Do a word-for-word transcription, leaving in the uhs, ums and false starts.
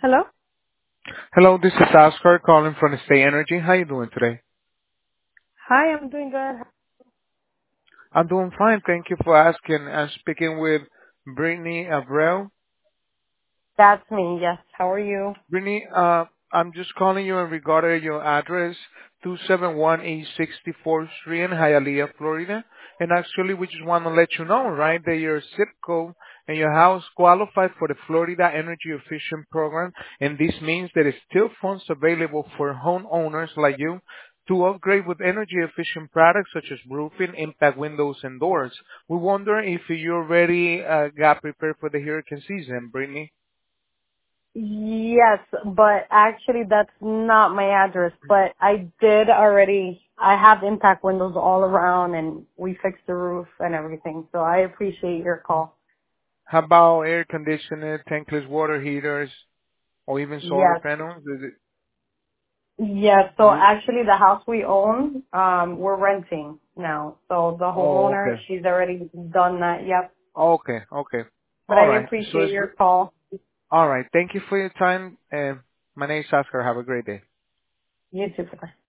Hello? Hello, this is Oscar calling from Stay Energy. How you doing today? Hi, I'm doing good. I'm doing fine. Thank you for asking. I'm speaking with Brittany Abreu. That's me, yes. How are you? Brittany, uh, I'm just calling you in regard to your address, two seven one East sixty-fourth Street in Hialeah, Florida. And actually, we just want to let you know, right, that your zip code and your house qualify for the Florida Energy Efficient Program. And this means there is still funds available for homeowners like you to upgrade with energy efficient products such as roofing, impact windows, and doors. We wonder if you already uh, got prepared for the hurricane season, Brittany. Yes, but actually that's not my address, but I did already, I have impact windows all around and we fixed the roof and everything, so I appreciate your call. How about air conditioner, tankless water heaters, or even solar Yes. panels? Is it Yes, so you? actually the house we own, um, we're renting now. So the Oh, homeowner, okay. she's already done that, yep. Okay, okay. But All I right. So appreciate it's your call. all right. Thank you for your time. And my name is Oscar. Have a great day. You too. Bye.